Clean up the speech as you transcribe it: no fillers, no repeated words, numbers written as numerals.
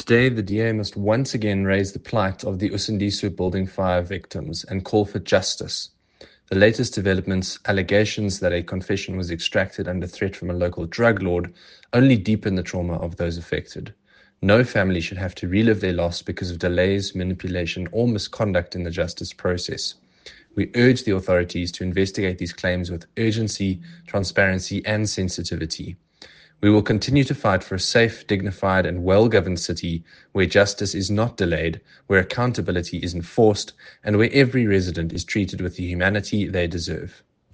Today, the DA must once again raise the plight of the Usindisu Building Fire victims and call for justice. The latest developments, allegations that a confession was extracted under threat from a local drug lord, only deepen the trauma of those affected. No family should have to relive their loss because of delays, manipulation, or misconduct in the justice process. We urge the authorities to investigate these claims with urgency, transparency, and sensitivity. We will continue to fight for a safe, dignified, and well-governed city where justice is not delayed, where accountability is enforced, and where every resident is treated with the humanity they deserve.